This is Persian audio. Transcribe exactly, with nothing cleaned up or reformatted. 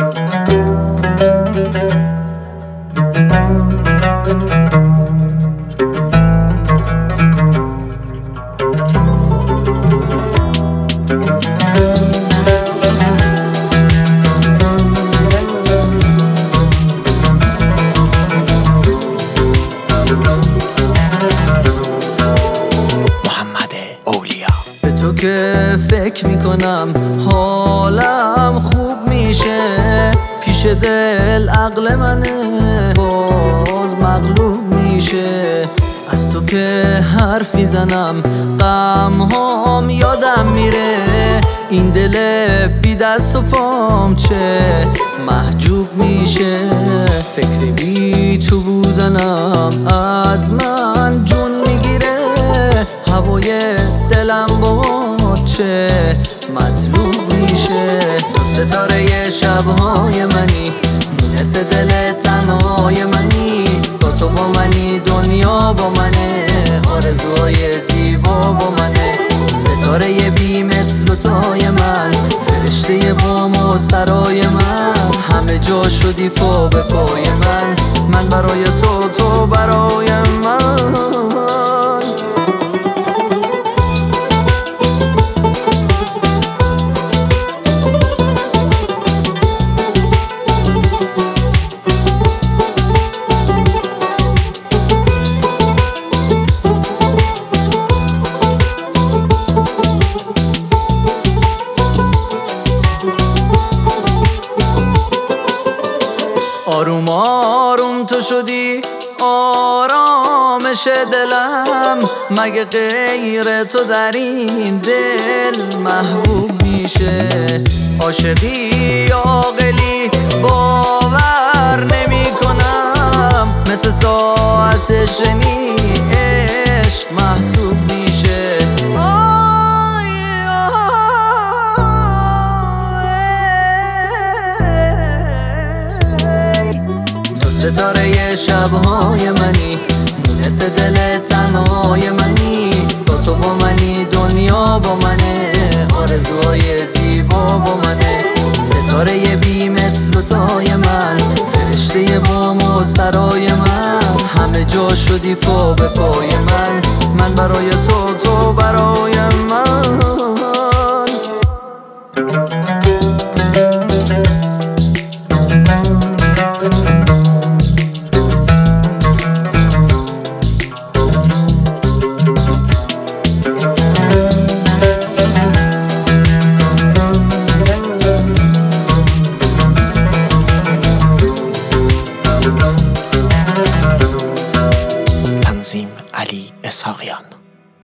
تو که فکر میکنم حالم خوب میشه، پیش دل عقل منه باز مغلوب میشه. از تو که حرفی زنم غم هام یادم میره، این دل بی دست و پام چه محجوب میشه. فکر بی تو بودنم از من جون میگیره، هوای دلم با چه مطلوب میشه. تو ستاره شبهای منی، مثل دل تنهای منی، با تو با منی دنیا با منه، آرزوهای زیبا با منه. ستاره بی مثل و تای من، فرشته بام و سرای من، همه جا شدی پا به پای من، من برای تو تو برای من. آروم آروم تو شدی آرامش دلم، مگه غیر تو در این دل محبوب میشه. عاشقی عاقلی باور نمی کنم، مثل ساعت شنی عشق محسوب میشه. ستاره شبهای منی، مثل دل تنهای منی، با تو با منی دنیا با منه، آرزوهای زیبا با منه. ستاره بی مثل و تای من، فرشته بام و سرای من، همه جا شدی پا به پای من، من برای تو تو برای من. علی اسحاقیان.